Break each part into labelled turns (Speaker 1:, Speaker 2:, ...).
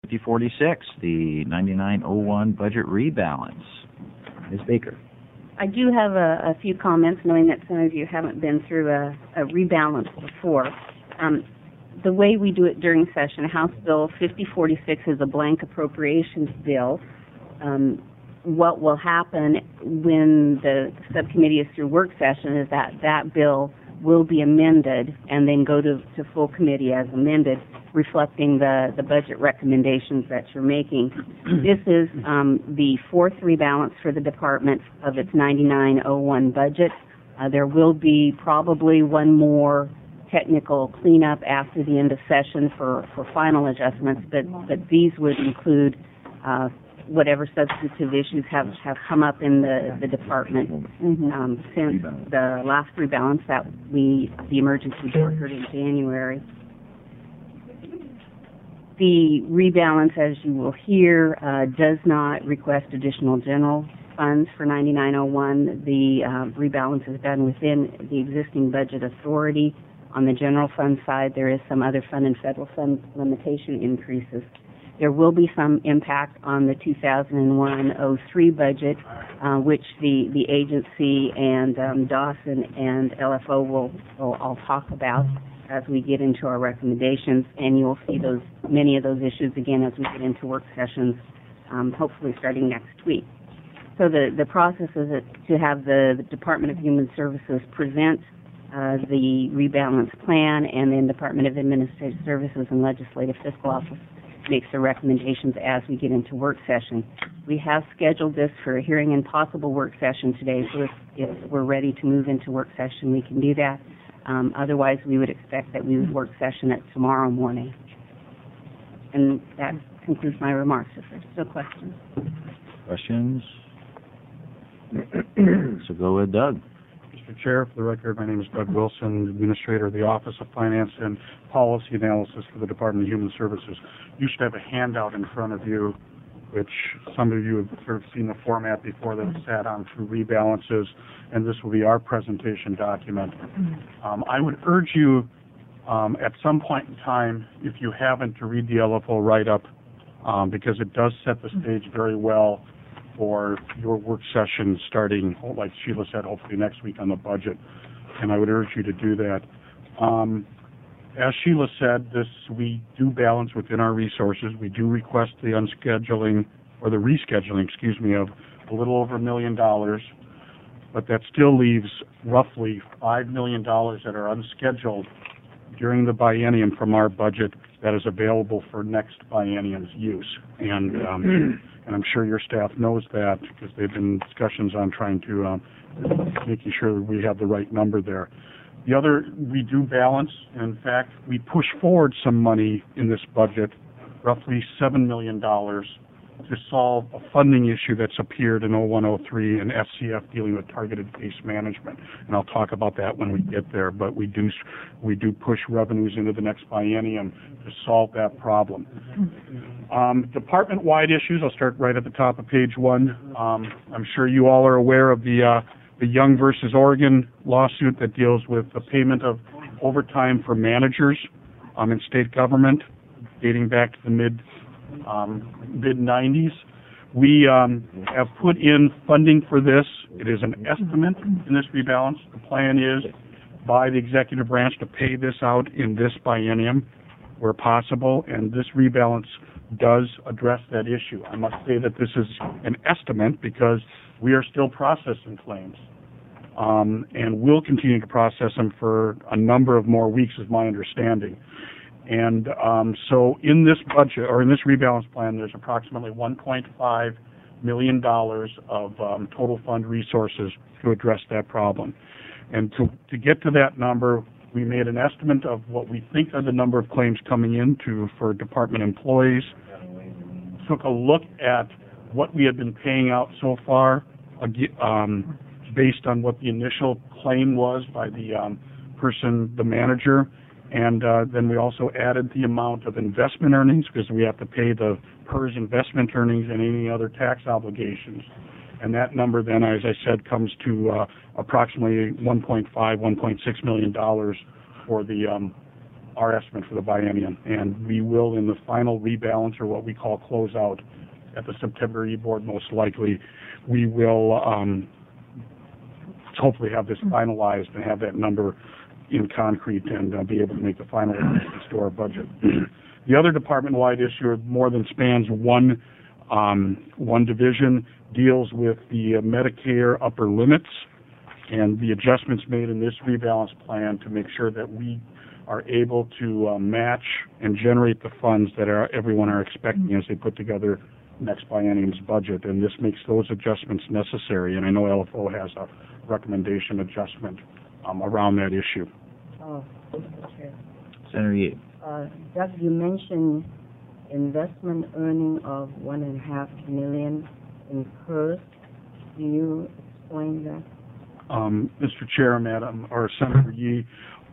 Speaker 1: 5046, the 9901 budget rebalance. Ms. Baker.
Speaker 2: I do have a few comments, knowing that some of you haven't been through a rebalance before. The way we do it during session, House Bill 5046 is a blank appropriations bill. What will happen when the subcommittee is through work session is that bill will be amended and then go to full committee as amended, reflecting the budget recommendations that you're making. This is the fourth rebalance for the department of its 9901 budget. There will be probably one more technical cleanup after the end of session for final adjustments, but these would include whatever substantive issues have come up in the department since the last rebalance that the emergency occurred in January. The rebalance, as you will hear, does not request additional general funds for 9901. The rebalance is done within the existing budget authority. On the general fund side, there is some other fund and federal fund limitation increases. There will be some impact on the 2001-03 budget, which the agency and Dawson and LFO will all talk about as we get into our recommendations, and you'll see many of those issues again as we get into work sessions, hopefully starting next week. So the process is to have the Department of Human Services present the rebalance plan, and then Department of Administrative Services and Legislative Fiscal Office makes the recommendations as we get into work session. We have scheduled this for a hearing and possible work session today, so if we're ready to move into work session, we can do that. Otherwise, we would expect that we would work session at tomorrow morning. And that concludes my remarks. If there's still questions.
Speaker 1: Questions? So go with Doug.
Speaker 3: Mr. Chair, for the record, my name is Doug Wilson, Administrator of the Office of Finance and Policy Analysis for the Department of Human Services. You should have a handout in front of you, which some of you have sort of seen the format before, that sat on through rebalances, and this will be our presentation document. I would urge you at some point in time, if you haven't, to read the LFO write-up, because it does set the stage very well for your work session starting, like Sheila said, hopefully next week on the budget, and I would urge you to do that. As Sheila said, we do balance within our resources. We do request the unscheduling, or the rescheduling, excuse me, of a little over $1 million, but that still leaves roughly $5 million that are unscheduled during the biennium from our budget that is available for next biennium's use. And I'm sure your staff knows that, because they've been discussions on trying to making sure that we have the right number there. The other, we do balance. In fact, we push forward some money in this budget, roughly $7 million, to solve a funding issue that's appeared in 0103 and FCF dealing with targeted case management. And I'll talk about that when we get there, but we do push revenues into the next biennium to solve that problem. Department-wide issues, I'll start right at the top of page 1. I'm sure you all are aware of the Young versus Oregon lawsuit that deals with the payment of overtime for managers in state government dating back to the mid-90s. We have put in funding for this. It is an estimate in this rebalance. The plan is by the executive branch to pay this out in this biennium where possible, and this rebalance does address that issue. I must say that this is an estimate because we are still processing claims, and will continue to process them for a number of more weeks, is my understanding. And so in this budget, or in this rebalance plan, there's approximately $1.5 million of total fund resources to address that problem. And to get to that number, we made an estimate of what we think are the number of claims coming into for department employees, took a look at what we had been paying out so far, based on what the initial claim was by the the manager, and then we also added the amount of investment earnings, because we have to pay the PERS investment earnings and any other tax obligations. And that number then, as I said, comes to approximately $1.6 million for the our estimate for the biennium. And we will, in the final rebalance, or what we call closeout, at the September E-Board most likely, we will hopefully have this finalized and have that number in concrete and be able to make the final adjustments to our budget. The other department-wide issue more than spans one division, deals with the Medicare upper limits and the adjustments made in this rebalance plan to make sure that we are able to match and generate the funds that everyone are expecting as they put together next biennium's budget, and this makes those adjustments necessary. And I know LFO has a recommendation adjustment around that issue.
Speaker 2: Mr. Chair.
Speaker 1: Senator Yee.
Speaker 2: Doug, you mentioned investment earning of $1.5 million in PERS. Do you explain that?
Speaker 3: Mr. Chair, Madam, or Senator Yee,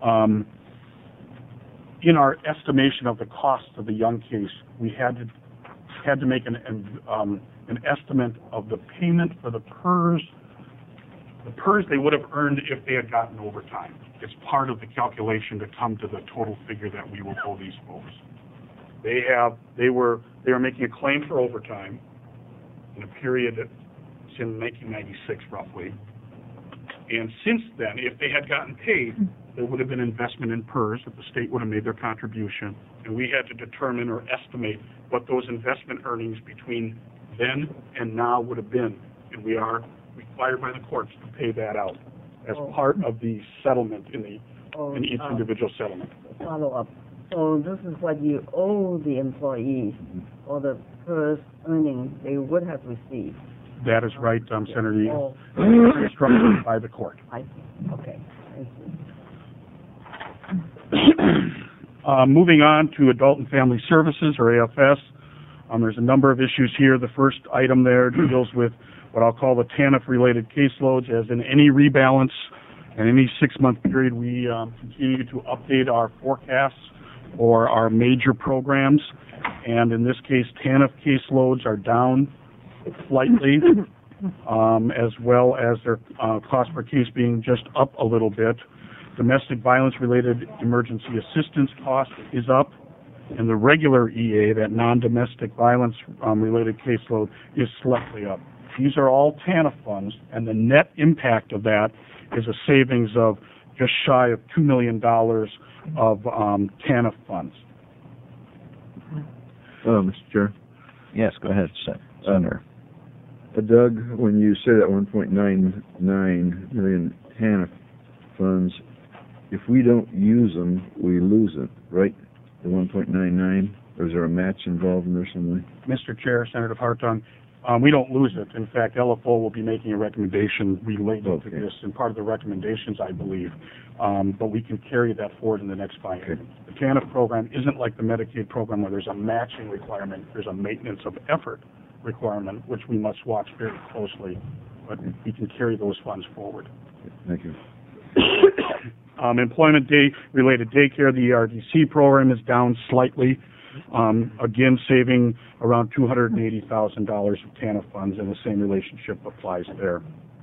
Speaker 3: in our estimation of the cost of the Young case, we had to make an estimate of the payment for the PERS. The PERS they would have earned if they had gotten overtime. It's part of the calculation to come to the total figure that we will owe these folks. They were making a claim for overtime in a period it's in 1996 roughly. And since then, if they had gotten paid, there would have been investment in PERS that the state would have made their contribution, and we had to determine or estimate what those investment earnings between then and now would have been, and we are required by the courts to pay that out as part of the settlement in each individual settlement.
Speaker 4: Follow up. So this is what you owe the employees, or the PERS earnings they would have received.
Speaker 3: That is right, Senator Yee. Instructed by the court.
Speaker 4: I see. Okay. Thank you.
Speaker 3: Moving on to Adult and Family Services, or AFS, there's a number of issues here. The first item there deals with what I'll call the TANF-related caseloads. As in any rebalance and any 6-month period, we continue to update our forecasts or our major programs. And in this case, TANF caseloads are down slightly, as well as their cost per case being just up a little bit. Domestic violence-related emergency assistance cost is up, and the regular EA, that non-domestic violence-related caseload, is slightly up. These are all TANF funds, and the net impact of that is a savings of just shy of $2 million of TANF funds.
Speaker 5: Mr. Chair.
Speaker 1: Yes, go ahead, Senator.
Speaker 5: Doug, when you say that 1.99 million TANF funds, if we don't use them, we lose it, right? The 1.99, or is there a match involved in there somewhere?
Speaker 3: Mr. Chair, Senator Hartung, we don't lose it. In fact, LFO will be making a recommendation related to this, and part of the recommendations, I believe. But we can carry that forward in the next biennium. Okay. The TANF program isn't like the Medicaid program where there's a matching requirement. There's a maintenance of effort requirement, which we must watch very closely. But we can carry those funds forward.
Speaker 5: Thank you.
Speaker 3: Employment day-related daycare, the ERDC program is down slightly. Again, saving around $280,000 of TANF funds, and the same relationship applies there.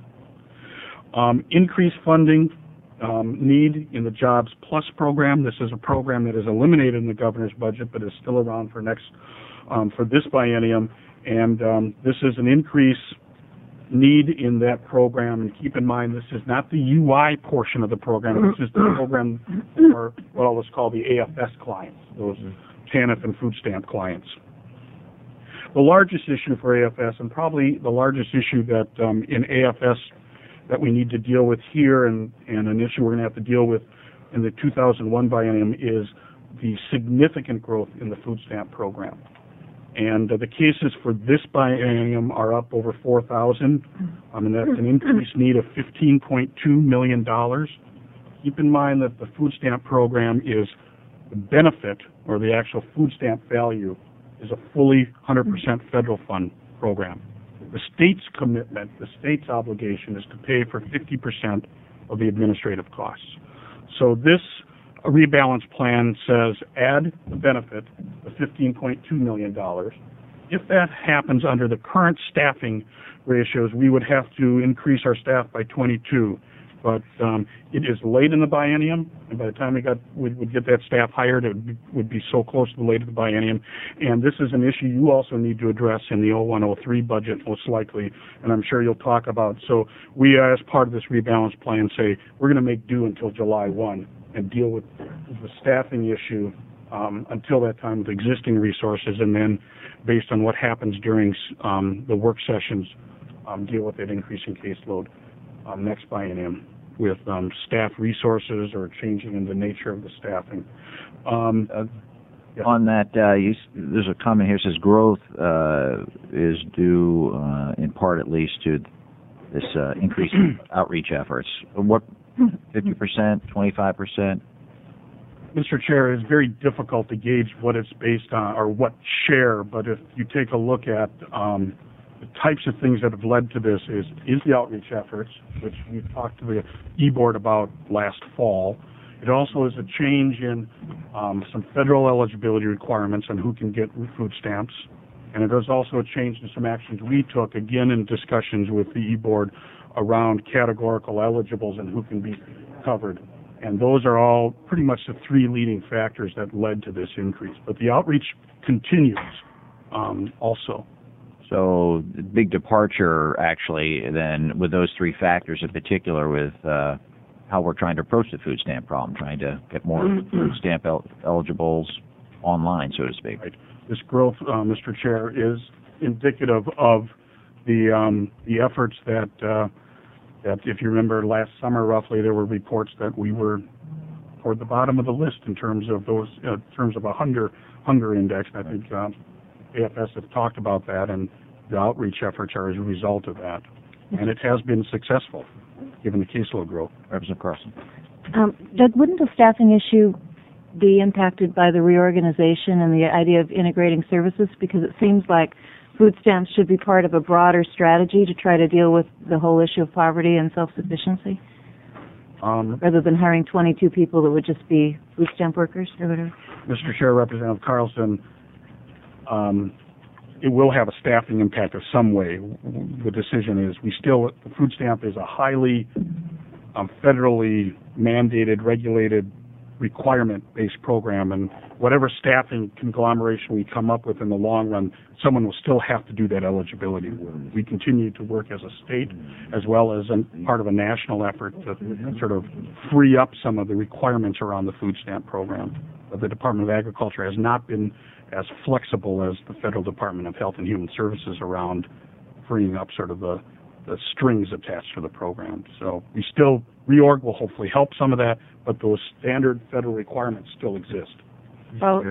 Speaker 3: Increased funding need in the Jobs Plus program. This is a program that is eliminated in the governor's budget, but is still around for this biennium. And this is an increase need in that program. And keep in mind, this is not the UI portion of the program. This is the program for what I'll just call the AFS clients, those TANF and food stamp clients. The largest issue for AFS, and probably the largest issue that in AFS that we need to deal with here, and an issue we're going to have to deal with in the 2001 biennium, is the significant growth in the food stamp program. And the cases for this biennium are up over 4,000, and that's an increased need of $15.2 million. Keep in mind that the food stamp program is the benefit, or the actual food stamp value, is a fully 100% federal fund program. The state's commitment, the state's obligation, is to pay for 50% of the administrative costs. So this rebalance plan says add the benefit of $15.2 million. If that happens under the current staffing ratios, we would have to increase our staff by 22. but it is late in the biennium, and by the time we would get that staff hired, it would be so close to the late of the biennium. And this is an issue you also need to address in the 0103 budget, most likely, and I'm sure you'll talk about. So we, as part of this rebalance plan, say we're going to make do until July 1 and deal with the staffing issue until that time with existing resources, and then based on what happens during the work sessions, deal with that increasing caseload next biennium with staff resources or changing in the nature of the staffing. Yeah.
Speaker 1: On that, there's a comment here that says growth is due, in part at least, to this increased outreach efforts. What, 50%, 25%?
Speaker 3: Mr. Chair, it's very difficult to gauge what it's based on or what share, but if you take a look at the types of things that have led to this is the outreach efforts, which we've talked to the e-board about last fall. It also is a change in some federal eligibility requirements on who can get food stamps. And it is also a change in some actions we took, again in discussions with the e-board, around categorical eligibles and who can be covered. And those are all pretty much the three leading factors that led to this increase. But the outreach continues also.
Speaker 1: So the big departure, actually, then with those three factors in particular with how we're trying to approach the food stamp problem, trying to get more food stamp eligibles online, so to speak.
Speaker 3: Right. This growth, Mr. Chair, is indicative of the efforts that if you remember last summer, roughly, there were reports that we were toward the bottom of the list in terms of those, in terms of a hunger index. And I think AFS have talked about that, and the outreach efforts are as a result of that. And it has been successful, given the caseload growth.
Speaker 1: Representative Carlson.
Speaker 6: Doug, wouldn't the staffing issue be impacted by the reorganization and the idea of integrating services? Because it seems like food stamps should be part of a broader strategy to try to deal with the whole issue of poverty and self-sufficiency, rather than hiring 22 people that would just be food stamp workers or whatever.
Speaker 3: Mr. Chair, Representative Carlson, it will have a staffing impact of some way. The decision is the food stamp is a highly federally mandated, regulated, requirement-based program, and whatever staffing conglomeration we come up with in the long run, someone will still have to do that eligibility work. We continue to work as a state as well as part of a national effort to sort of free up some of the requirements around the food stamp program. But the Department of Agriculture has not been as flexible as the Federal Department of Health and Human Services around freeing up sort of the strings attached to the program. So reorg will hopefully help some of that, but those standard federal requirements still exist.
Speaker 6: I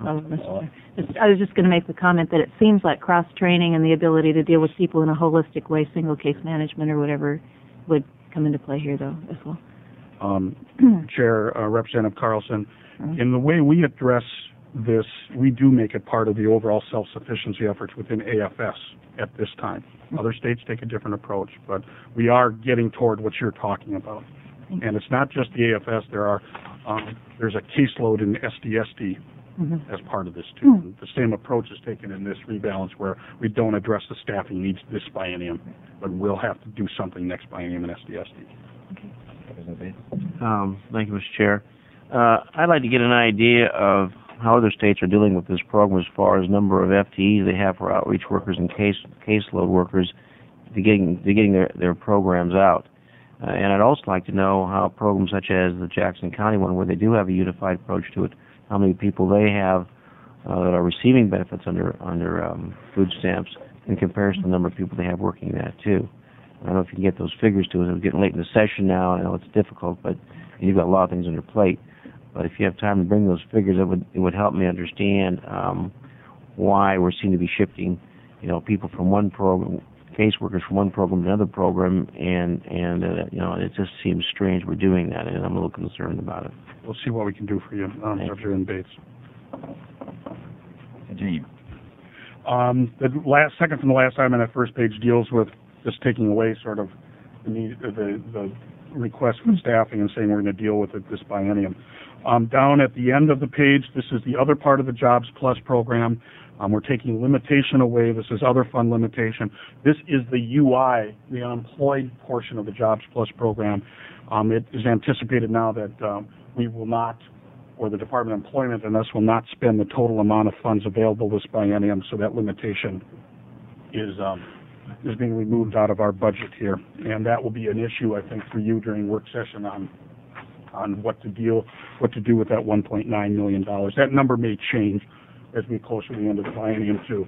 Speaker 6: was just going to make the comment that it seems like cross-training and the ability to deal with people in a holistic way, single case management or whatever, would come into play here, though, as well.
Speaker 3: Chair, Representative Carlson, in the way we address this, we do make it part of the overall self-sufficiency efforts within AFS at this time. Other states take a different approach, but we are getting toward what you're talking about. And it's not just the AFS. There's a caseload in SDSD as part of this, too. The same approach is taken in this rebalance where we don't address the staffing needs this biennium, but we'll have to do something next biennium in SDSD.
Speaker 7: Thank you, Mr. Chair. I'd like to get an idea of how other states are dealing with this program as far as number of FTEs they have for outreach workers and caseload workers to getting their programs out. And I'd also like to know how programs such as the Jackson County one, where they do have a unified approach to it, how many people they have that are receiving benefits under food stamps in comparison to the number of people they have working that too. I don't know if you can get those figures to us. It's getting late in the session now. I know it's difficult, but you've got a lot of things on your plate. But if you have time to bring those figures, it would help me understand why we're seem to be shifting, people from one program, caseworkers from one program to another program, and it just seems strange we're doing that, and I'm a little concerned about it.
Speaker 3: We'll see what we can do for you, Representative Bates.
Speaker 1: Continue.
Speaker 3: The second from the last item on that first page deals with just taking away sort of the request for staffing and saying we're going to deal with it this biennium. Down at the end of the page, this is the other part of the Jobs Plus program. We're taking limitation away. This is other fund limitation. This is the UI, the unemployed portion of the Jobs Plus program. It is anticipated now that we will not, or the Department of Employment and us will not spend the total amount of funds available this biennium, so that limitation is being removed out of our budget here. And that will be an issue, I think, for you during work session on what to do with that $1.9 million. That number may change as we get closer to the end of the biennium too.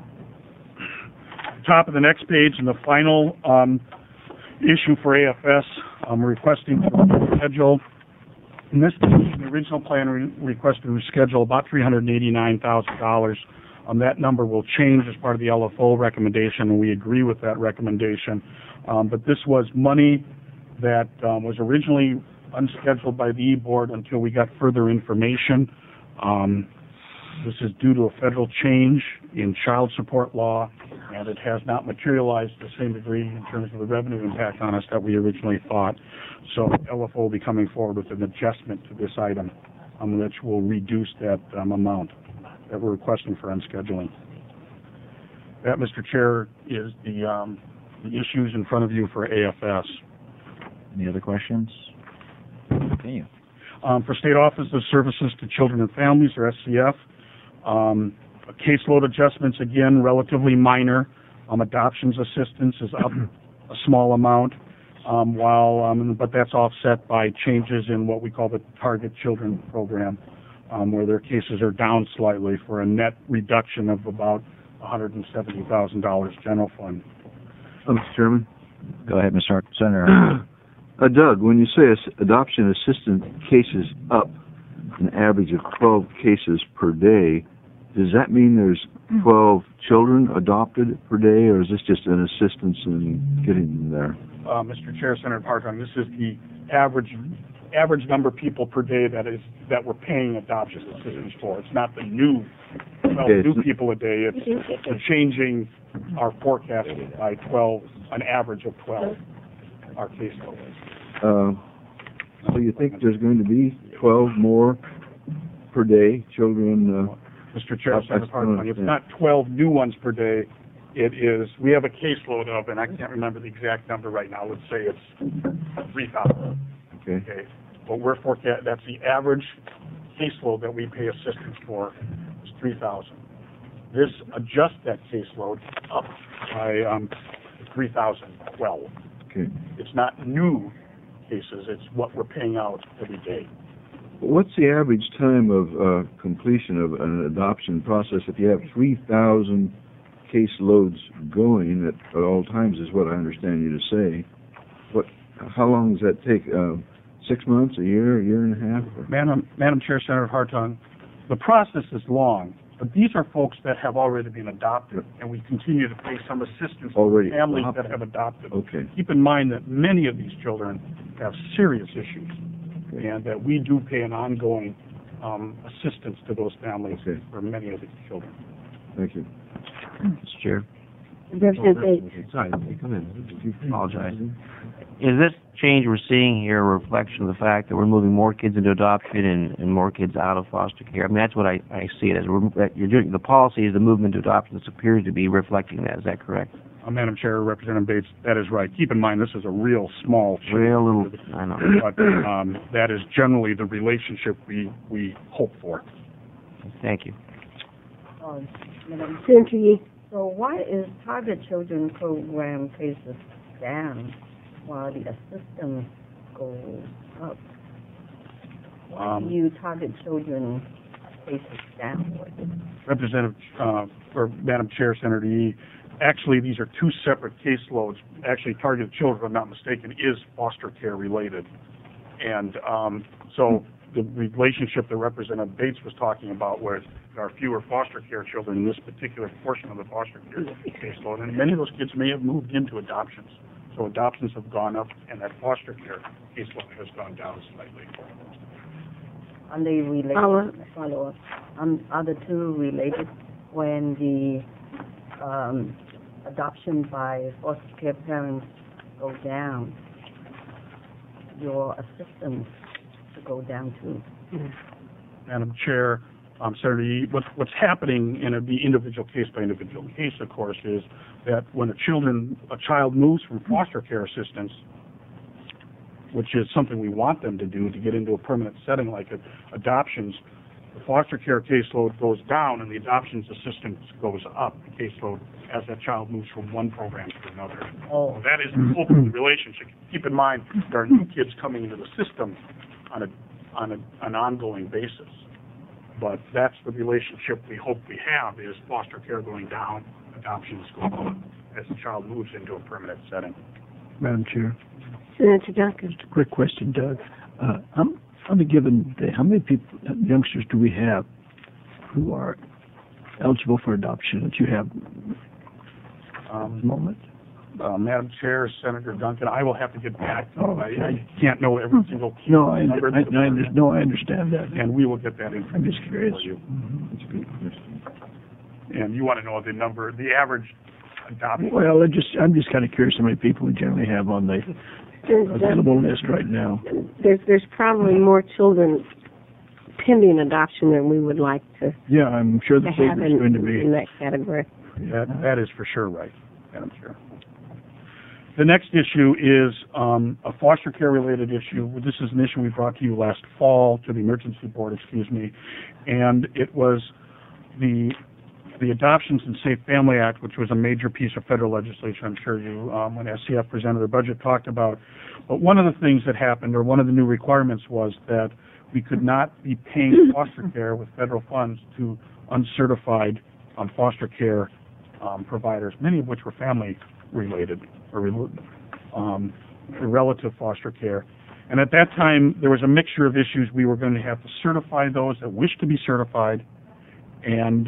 Speaker 3: Top of the next page, and the final issue for AFS, we're requesting to reschedule. In this case, the original plan requested to reschedule about $389,000. That number will change as part of the LFO recommendation, and we agree with that recommendation. But this was money that was originally unscheduled by the E-Board until we got further information. This is due to a federal change in child support law, and it has not materialized to the same degree in terms of the revenue impact on us that we originally thought. So LFO will be coming forward with an adjustment to this item, which will reduce that amount that we're requesting for unscheduling. That, Mr. Chair, is the issues in front of you for AFS.
Speaker 1: Any other questions? Continue.
Speaker 3: For State Office of Services to Children and Families, or SCF, caseload adjustments, again, relatively minor. Adoptions assistance is up a small amount, but that's offset by changes in what we call the Target Children Program, where their cases are down slightly for a net reduction of about $170,000 general fund.
Speaker 5: Mr. Chairman?
Speaker 1: Go ahead, Mr. Senator.
Speaker 5: Doug, when you say adoption assistance cases up an average of 12 cases per day, does that mean there's 12 children adopted per day, or is this just an assistance in getting them there?
Speaker 3: Mr. Chair, Senator Hartung, this is the average number of people per day that we're paying adoption assistance for. It's not the new 12 new people a day. It's changing our forecast by 12, an average of 12, our caseload.
Speaker 5: So you think there's going to be 12 more per day children?
Speaker 3: Mr. Chair, Senator Hartung, it's not 12 new ones per day. It is, we have a caseload of, and I can't remember the exact number right now, let's say it's 3,000. Okay. But we're forecast, that's the average caseload that we pay assistance for is 3,000. This adjusts that caseload up by 3,012.
Speaker 5: Okay.
Speaker 3: It's not new cases, it's what we're paying out every day.
Speaker 5: What's the average time of completion of an adoption process if you have 3,000 caseloads going at all times, is what I understand you to say? How long does that take? 6 months, a year and a half?
Speaker 3: Madam Chair, Senator Hartung, the process is long, but these are folks that have already been adopted, and we continue to pay some assistance to families that have adopted.
Speaker 5: Okay.
Speaker 3: Keep in mind that many of these children have serious issues, and that we do pay an ongoing assistance to those families for many of these children.
Speaker 5: Thank you.
Speaker 1: Mr. Chair.
Speaker 7: Sorry, come in. Apologize. Is this change we're seeing here a reflection of the fact that we're moving more kids into adoption and more kids out of foster care? I mean, that's what I see it as. The policy is the movement to adoption. This appears to be reflecting that. Is that correct?
Speaker 3: Madam Chair, Representative Bates, that is right. Keep in mind, this is a real small change.
Speaker 7: Real little, I know.
Speaker 3: But that is generally the relationship we hope for.
Speaker 7: Thank you.
Speaker 4: Madam Senator, so why is Target Children Program cases down while the assistance goes up? Why do you target children cases downward?
Speaker 3: Representative, or Madam Chair, Senator Yee, actually these are two separate caseloads. Actually, Targeted Children, if I'm not mistaken, is foster care related. And so the relationship that Representative Bates was talking about, where there are fewer foster care children in this particular portion of the foster care caseload, and many of those kids may have moved into adoptions. So adoptions have gone up, and that foster care caseload has gone down slightly.
Speaker 4: Are they related? Follow-up. Are the two related? When the adoption by foster care parents go down, your assistance to go down too?
Speaker 3: Madam Chair, Senator Yee, what's happening in the individual case by individual case, of course, is that when a child moves from foster care assistance, which is something we want them to do to get into a permanent setting like adoptions, the foster care caseload goes down and the adoptions assistance goes up, the caseload, as that child moves from one program to another. So that is the hope of the relationship. Keep in mind, there are new kids coming into the system on an ongoing basis. But that's the relationship we hope we have, is foster care going down, adoptions go up as the child moves into a permanent setting.
Speaker 8: Madam Chair.
Speaker 4: Senator Duncan.
Speaker 8: Just a quick question, Doug. On a given day, how many people, youngsters do we have who are eligible for adoption that you have at the moment?
Speaker 3: Madam Chair, Senator Duncan, I will have to get back to you. I can't know every single key number.
Speaker 8: I understand that.
Speaker 3: And we will get that information.
Speaker 8: I'm just curious.
Speaker 3: For you. And you want to know the number, the average adoption?
Speaker 8: Well, I'm just kind of curious how many people we generally have on the available list right now.
Speaker 4: There's probably more children pending adoption than we would like to
Speaker 8: Yeah, I'm sure the
Speaker 4: have
Speaker 8: figure is going to be.
Speaker 4: in that category.
Speaker 3: That is for sure right, Madam Chair. The next issue is a foster care related issue. This is an issue we brought to you last fall, to the Emergency Board, and it was the Adoptions and Safe Family Act, which was a major piece of federal legislation. I'm sure you, when SCF presented their budget, talked about. But one of the things that happened, or one of the new requirements, was that we could not be paying foster care with federal funds to uncertified foster care providers, many of which were family related or relative foster care. And at that time, there was a mixture of issues. We were going to have to certify those that wished to be certified, and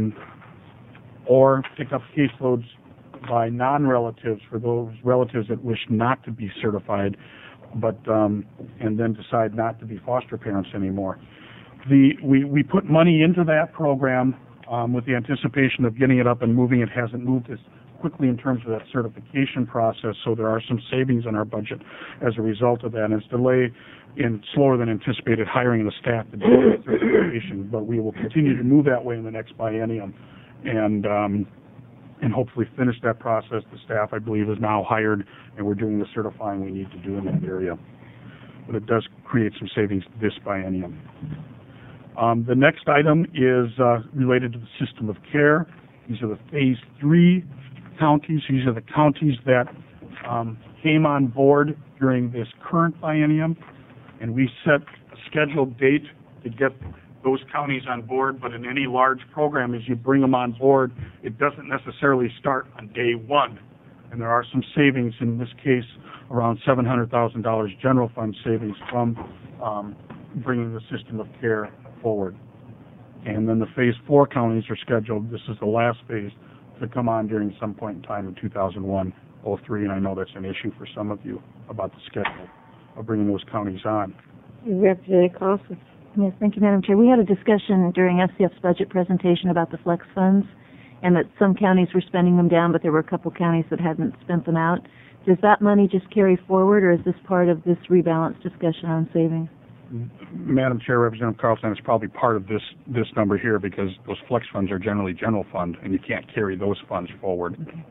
Speaker 3: or pick up caseloads by non-relatives for those relatives that wished not to be certified, but and then decide not to be foster parents anymore. We put money into that program with the anticipation of getting it up and moving. It hasn't moved as quickly in terms of that certification process, so there are some savings in our budget as a result of that, and it's delay in slower than anticipated hiring of the staff to do that certification, but we will continue to move that way in the next biennium, and hopefully finish that process. The staff, I believe, is now hired, and we're doing the certifying we need to do in that area. But it does create some savings this biennium. The next item is related to the system of care. These are the Phase 3 counties. These are the counties that came on board during this current biennium, and we set a scheduled date to get those counties on board. But in any large program, as you bring them on board, it doesn't necessarily start on day one. And there are some savings, in this case, around $700,000 general fund savings from bringing the system of care forward. And then the Phase 4 counties are scheduled, this is the last phase, to come on during some point in time in 2001-03, and I know that's an issue for some of you about the schedule of bringing those counties on.
Speaker 4: Representative Carlson.
Speaker 6: Yes, thank you, Madam Chair. We had a discussion during SCF's budget presentation about the flex funds, and that some counties were spending them down, but there were a couple counties that hadn't spent them out. Does that money just carry forward, or is this part of this rebalance discussion on savings?
Speaker 3: Madam Chair, Representative Carlson, it's probably part of this number here, because those flex funds are generally general fund, and you can't carry those funds forward. Okay.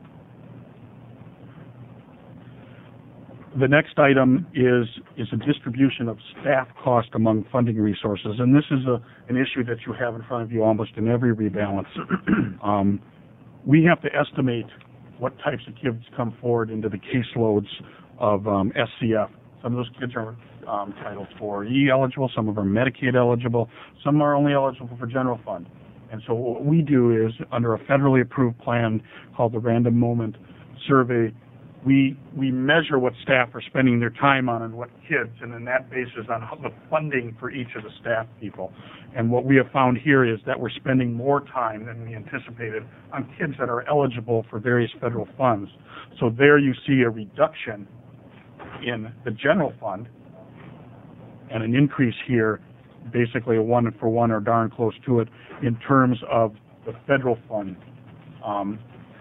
Speaker 3: The next item is a distribution of staff cost among funding resources, and this is an issue that you have in front of you almost in every rebalance. We have to estimate what types of kids come forward into the caseloads of SCF. Some of those kids are Title IV-E eligible, some of them are Medicaid eligible, some are only eligible for general fund. And so what we do is, under a federally approved plan called the Random Moment Survey, we measure what staff are spending their time on and what kids, and then that bases on the funding for each of the staff people. And what we have found here is that we're spending more time than we anticipated on kids that are eligible for various federal funds. So there you see a reduction in the general fund and an increase here, basically a one-for-one or darn close to it, in terms of the federal fund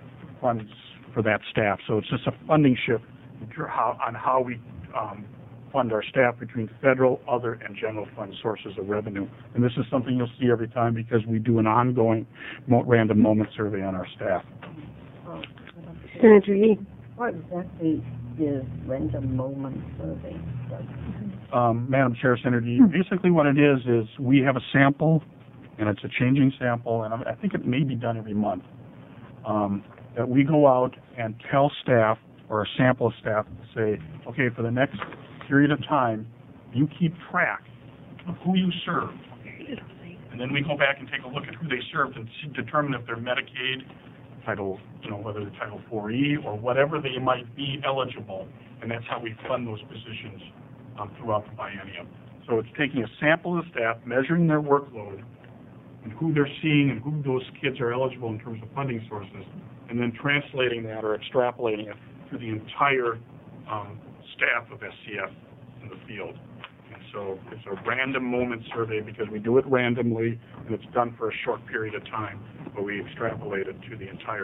Speaker 3: funds for that staff. So it's just a funding shift on how we fund our staff between federal, other, and general fund sources of revenue. And this is something you'll see every time because we do an ongoing random moment survey on our staff.
Speaker 4: Senator Yee. What exactly is random moment survey?
Speaker 3: Madam Chair, Senator Yee, basically what it is we have a sample, and it's a changing sample, and I think it may be done every month, that we go out and tell staff, or a sample of staff, to say, okay, for the next period of time, you keep track of who you served. And then we go back and take a look at who they served and determine if they're Medicaid, whether they're Title 4E or whatever they might be eligible. And that's how we fund those positions throughout the biennium. So it's taking a sample of staff, measuring their workload, and who they're seeing and who those kids are eligible in terms of funding sources, and then translating that or extrapolating it to the entire staff of SCF in the field. And so it's a random moment survey because we do it randomly, and it's done for a short period of time, but we extrapolate it to the entire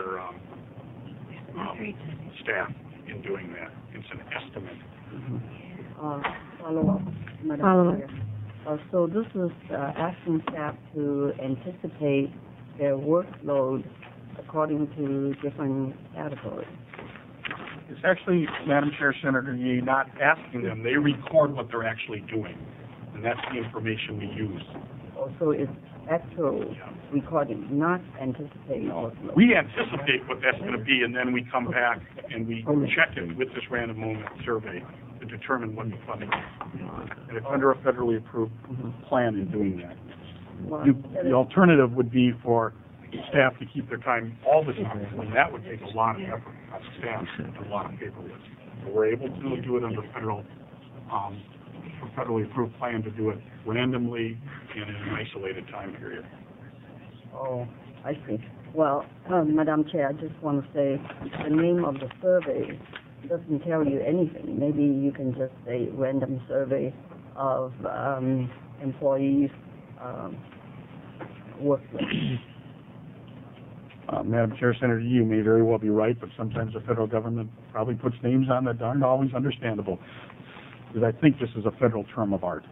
Speaker 3: staff in doing that. It's an estimate.
Speaker 4: Follow-up, Madam Chair. So this is asking staff to anticipate their workload according to different categories.
Speaker 3: It's actually, Madam Chair, Senator Yee, not asking them. They record what they're actually doing, and that's the information we use.
Speaker 4: So it's actual recording, not anticipating workload.
Speaker 3: We anticipate what that's going to be, and then we come back and we check it with this random moment survey to determine what the funding is. And it's under a federally approved plan in doing that. The alternative would be for staff to keep their time all the time, and that would take a lot of effort on staff and a lot of paperwork. So we're able to do it under federally approved plan to do it randomly and in an isolated time period.
Speaker 4: Oh, I see. Well, Madam Chair, I just want to say the name of the survey doesn't tell you anything. Maybe you can just say random survey of employees' workload.
Speaker 3: Madam Chair, Senator Yee, you may very well be right, but sometimes the federal government probably puts names on that aren't always understandable, because I think this is a federal term of art.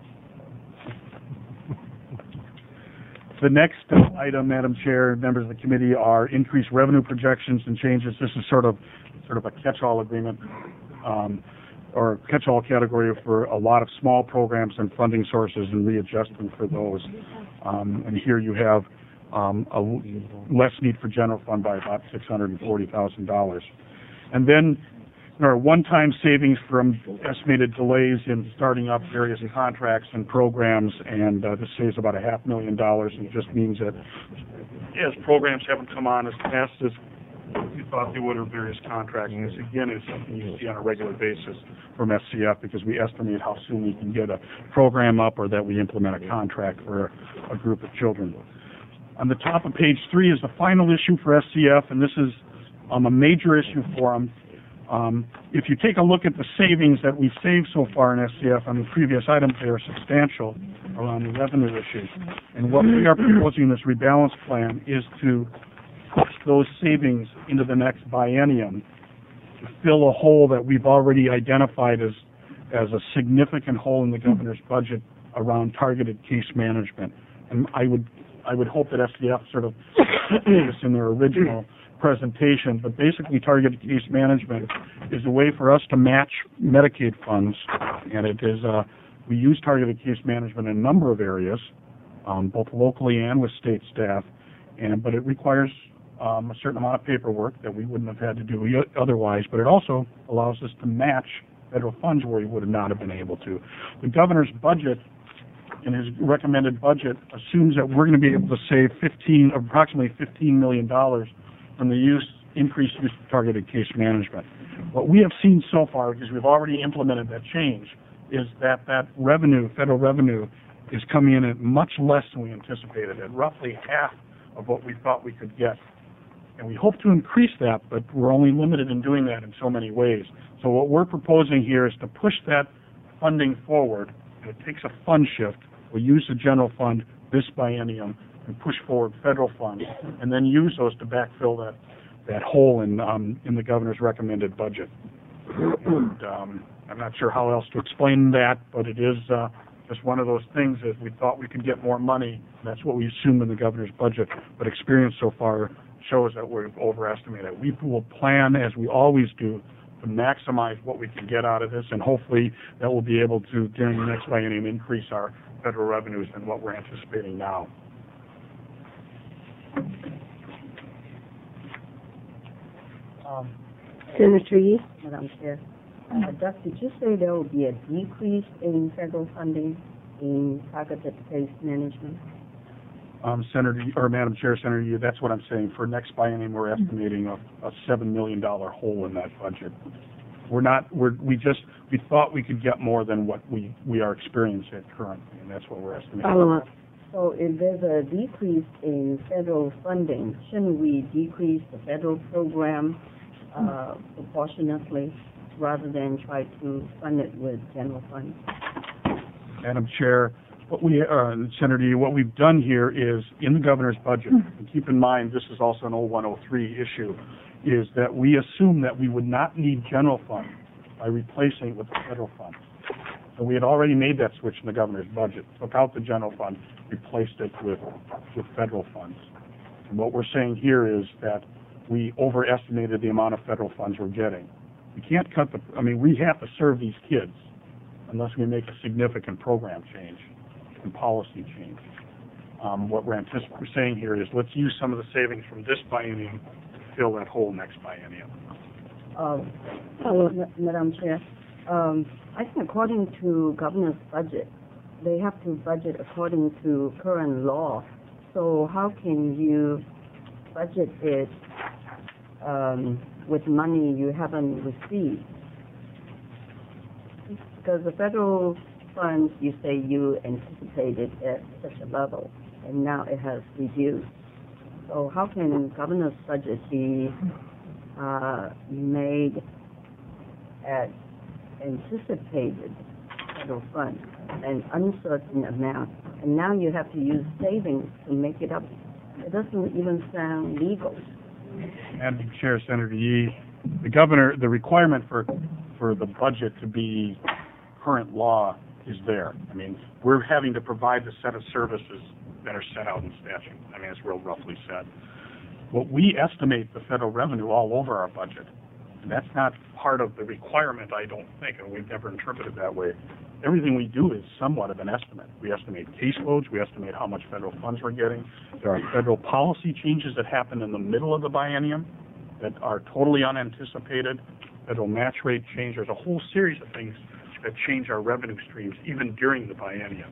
Speaker 3: The next item, Madam Chair, members of the committee, are increased revenue projections and changes. This is sort of a catch-all agreement, or catch-all category for a lot of small programs and funding sources and readjustment for those. And here you have a less need for general fund by about $640,000. And then there are one-time savings from estimated delays in starting up various contracts and programs, and this saves about $500,000, and it just means that as programs haven't come on as fast as we thought they would, or various contracts. And this, again, is something you see on a regular basis from SCF, because we estimate how soon we can get a program up or that we implement a contract for a group of children. On the top of page 3 is the final issue for SCF, and this is a major issue for them. If you take a look at the savings that we've saved so far in SCF on the previous items, they are substantial around the revenue issues. And what we are proposing in this rebalance plan is to push those savings into the next biennium to fill a hole that we've already identified as a significant hole in the governor's budget around targeted case management. And I would hope that SCF sort of did this in their original presentation, but basically targeted case management is a way for us to match Medicaid funds, and it is we use targeted case management in a number of areas, both locally and with state staff, but it requires a certain amount of paperwork that we wouldn't have had to do otherwise, but it also allows us to match federal funds where we would not have been able to. The governor's budget, in his recommended budget, assumes that we're going to be able to save approximately $15 million from the increased use of targeted case management. What we have seen so far, because we've already implemented that change, is that revenue, federal revenue, is coming in at much less than we anticipated, at roughly half of what we thought we could get. And we hope to increase that, but we're only limited in doing that in so many ways. So what we're proposing here is to push that funding forward, and it takes a fund shift. We'll use the general fund this biennium and push forward federal funds, and then use those to backfill that hole in the governor's recommended budget. And I'm not sure how else to explain that, but it is just one of those things that we thought we could get more money. That's what we assumed in the governor's budget, but experience so far shows that we've overestimated. We will plan, as we always do, to maximize what we can get out of this, and hopefully that will be able to, during the next biennium, increase our federal revenues than what we're anticipating now.
Speaker 4: Senator Yee? Madam Chair. Doug, did you say there will be a decrease in federal funding in targeted case management?
Speaker 3: Madam Chair, Senator Yu, that's what I'm saying. For next biennium, we're estimating a $7 million hole in that budget. We thought we could get more than what we are experiencing currently, and that's what we're estimating.
Speaker 4: Follow up. So if there's a decrease in federal funding, shouldn't we decrease the federal program proportionately rather than try to fund it with general funds?
Speaker 3: Madam Chair, Senator Yu, what we've done here is, in the governor's budget, and keep in mind this is also an 0103 issue, is that we assume that we would not need general funds by replacing it with the federal funds. So we had already made that switch in the governor's budget, took out the general fund, replaced it with federal funds. And what we're saying here is that we overestimated the amount of federal funds we're getting. We can't we have to serve these kids unless we make a significant program change and policy change. What we're saying here is let's use some of the savings from this biennium to fill that hole next biennium.
Speaker 4: Madam Chair, I think according to governor's budget, they have to budget according to current law. So how can you budget it with money you haven't received? Because the federal funds, you say you anticipated at such a level, and now it has reduced. So how can governor's budget be made at anticipated federal funds, an uncertain amount, and now you have to use savings to make it up? It doesn't even sound legal.
Speaker 3: Madam Chair, Senator Yee, the requirement for the budget to be current law is there. We're having to provide the set of services that are set out in statute. It's real roughly said. What we estimate the federal revenue all over our budget, and that's not part of the requirement, I don't think, and we've never interpreted that way. Everything we do is somewhat of an estimate. We estimate caseloads, we estimate how much federal funds we're getting. There are federal policy changes that happen in the middle of the biennium that are totally unanticipated. Federal match rate change. There's a whole series of things that change our revenue streams even during the biennium.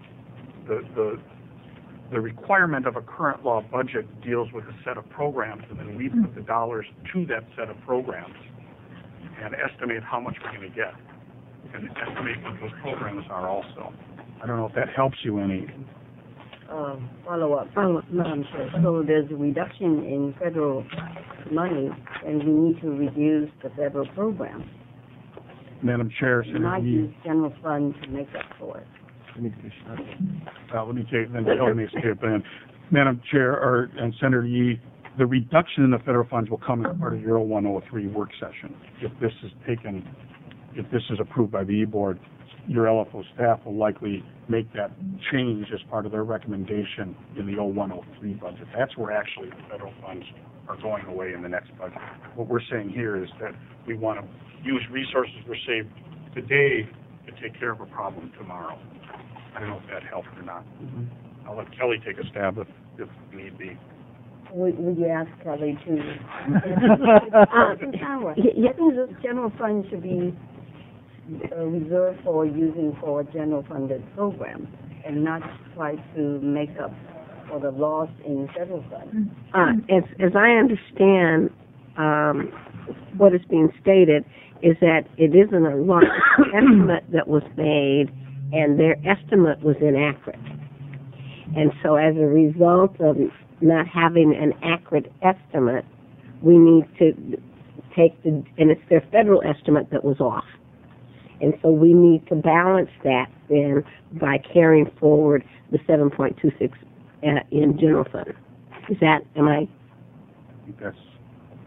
Speaker 3: The requirement of a current law budget deals with a set of programs, and then we put the dollars to that set of programs and estimate how much we're going to get, and estimate what those programs are also. I don't know if that helps you any.
Speaker 4: Follow up, Madam Chair. So there's a reduction in federal money, and we need to reduce the federal program.
Speaker 3: Madam Chair,
Speaker 4: Senator Yee, not use general fund to make up for it.
Speaker 3: Let me take then help me escape. Madam Chair, and Senator Yee, the reduction in the federal funds will come as part of your 0103 work session. If this is approved by the E-Board, your LFO staff will likely make that change as part of their recommendation in the 0103 budget. That's where actually the federal funds are going away in the next budget. What we're saying here is that we want to use resources we're saved today to take care of a problem tomorrow. I don't know if that helped or not. I'll let Kelly take a stab if need be.
Speaker 4: Would you ask Kelly to? I think this general fund should be reserved for using for general funded programs and not try to make up for the loss in federal funds.
Speaker 9: As I understand, what is being stated is that it isn't a large estimate that was made, and their estimate was inaccurate. And so as a result of not having an accurate estimate, we need to and it's their federal estimate that was off. And so we need to balance that then by carrying forward the 7.26 in general fund. Am I?
Speaker 3: That's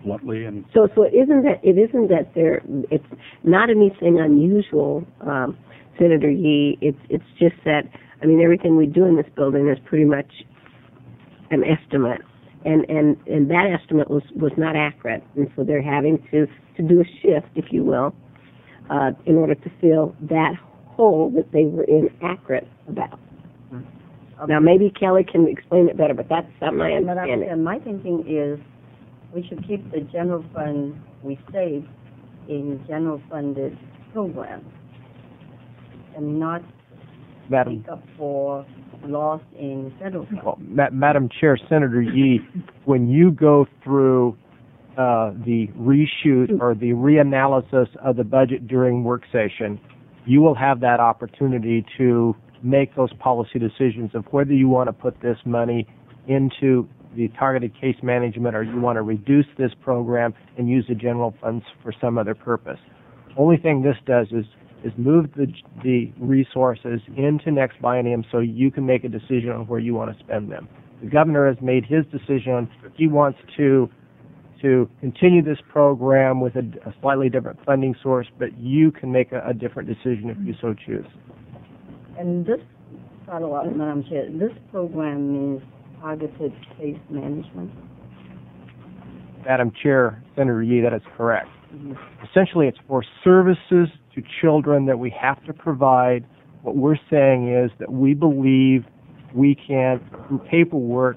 Speaker 3: bluntly. And
Speaker 9: So it isn't that it's not anything unusual, Senator Yee. It's just that, I mean, everything we do in this building is pretty much an estimate, and that estimate was not accurate, and so they're having to do a shift, if you will, in order to fill that hole that they were inaccurate about. Now, maybe Kelly can explain it better, but that's something I understand.
Speaker 4: And my thinking is we should keep the general fund we save in general funded programs and not
Speaker 10: Madam,
Speaker 4: make up for loss in federal funds.
Speaker 10: well, Madam Chair, Senator Yee, when you go through the reshoot or the reanalysis of the budget during work session, you will have that opportunity to make those policy decisions of whether you want to put this money into the targeted case management or you want to reduce this program and use the general funds for some other purpose. Only thing this does is move the resources into next biennium so you can make a decision on where you want to spend them. The governor has made his decision. He wants to continue this program with a slightly different funding source, but you can make a different decision if you so choose.
Speaker 4: And this follow-up, Madam Chair, this program is targeted case management.
Speaker 10: Madam Chair, Senator Yee, that is correct. Essentially, it's for services to children that we have to provide. What we're saying is that we believe we can, through paperwork,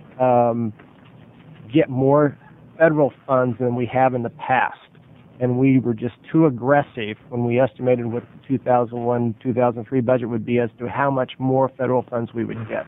Speaker 10: get more federal funds than we have in the past. And we were just too aggressive when we estimated what the 2001-2003 budget would be as to how much more federal funds we would get.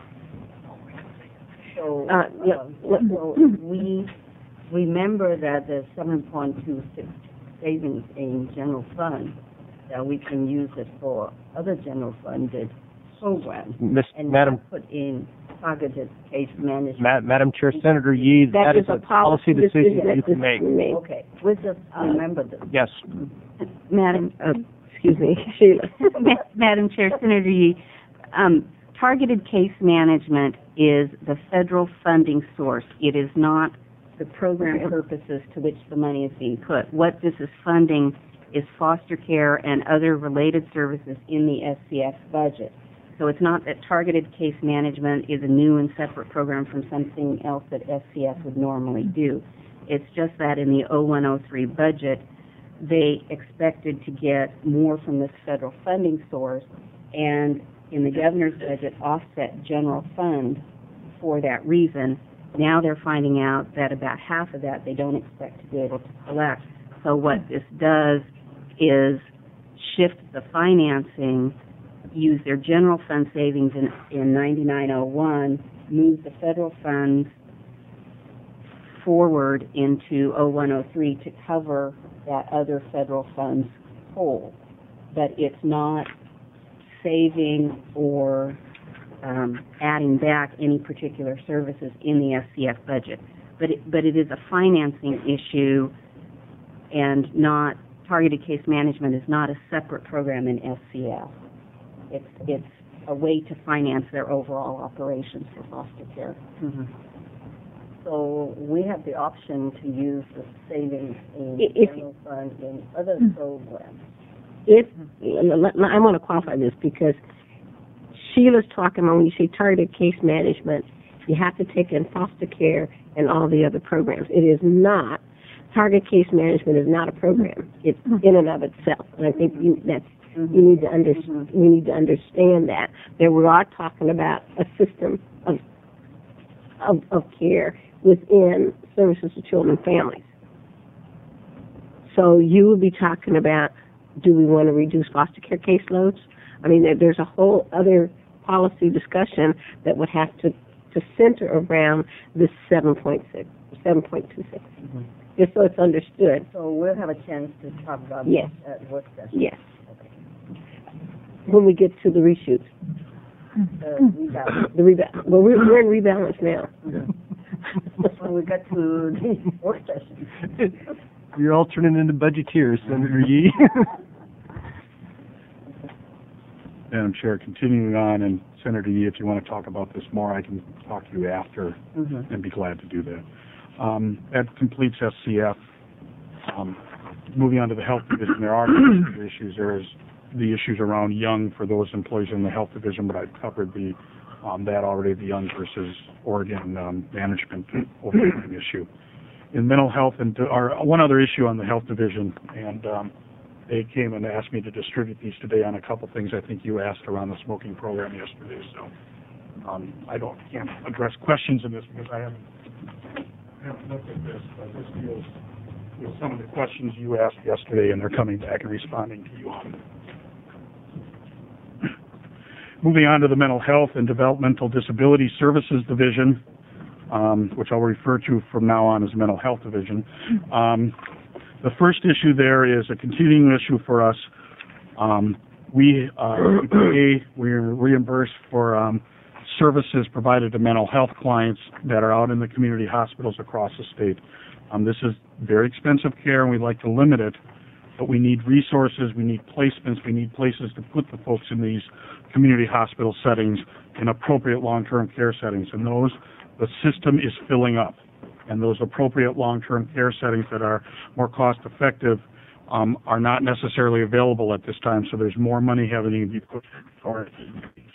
Speaker 4: So, so we remember that there's 7.26 savings in general fund that we can use it for other general funded programs and
Speaker 10: Madam,
Speaker 4: not put in targeted case management.
Speaker 10: Madam Chair, Senator Yee, that is a policy decision that you can make.
Speaker 4: Okay, we'll just remember this.
Speaker 10: Yes.
Speaker 2: Madam,
Speaker 9: Excuse me, Sheila.
Speaker 2: Madam Chair, Senator Yee, targeted case management is the federal funding source. It is not the program purposes to which the money is being put. What this is funding is foster care and other related services in the SCF budget. So it's not that targeted case management is a new and separate program from something else that SCF would normally do. It's just that in the 0103 budget, they expected to get more from this federal funding source, and in the governor's budget, offset general fund for that reason. Now they're finding out that about half of that they don't expect to be able to collect. So what this does is shift the financing, use their general fund savings in 9901, move the federal funds forward into 0103 to cover that other federal funds hole. But it's not saving or adding back any particular services in the SCF budget. But it is a financing issue, and not targeted case management is not a separate program in SCF. It's a way to finance their overall operations for foster care.
Speaker 4: Mm-hmm. So we have the option to use the savings in general fund in other programs.
Speaker 9: I want to qualify this because Sheila's talking about when you say targeted case management, you have to take in foster care and all the other programs. It is not. Targeted case management is not a program. It's in and of itself. And I think you need to we need to understand that we are talking about a system of care within services to children and families. So you will be talking about, do we want to reduce foster care caseloads? I mean, there's a whole other policy discussion that would have to center around this 7.26, just so it's understood.
Speaker 4: So we'll have a chance to talk about
Speaker 9: yes.
Speaker 4: this at work session.
Speaker 9: Yes. Okay. When we get to the reshoots.
Speaker 4: The
Speaker 9: rebalance. Well, we're in rebalance now.
Speaker 4: when we get to the work session.
Speaker 10: You're all turning into budgeteers, Senator Yee.
Speaker 3: Madam Chair, continuing on, and Senator Yee, if you want to talk about this more, I can talk to you after and be glad to do that. That completes SCF. Moving on to the health division, there are issues. There is the issues around Young for those employees in the health division, but I've covered that already, the Young versus Oregon management overtime issue. In mental health, and one other issue on the health division, and they came and asked me to distribute these today on a couple things I think you asked around the smoking program yesterday. So I can't address questions in this because I haven't looked at this. But this deals with some of the questions you asked yesterday, and they're coming back and responding to you on them. Moving on to the Mental Health and Developmental Disability Services Division, which I'll refer to from now on as Mental Health Division. The first issue there is a continuing issue for us. We're reimbursed for services provided to mental health clients that are out in the community hospitals across the state. This is very expensive care, and we'd like to limit it, but we need resources, we need placements, we need places to put the folks in these community hospital settings in appropriate long-term care settings, and the system is filling up. And those appropriate long-term care settings that are more cost-effective are not necessarily available at this time, so there's more money having to be put forward.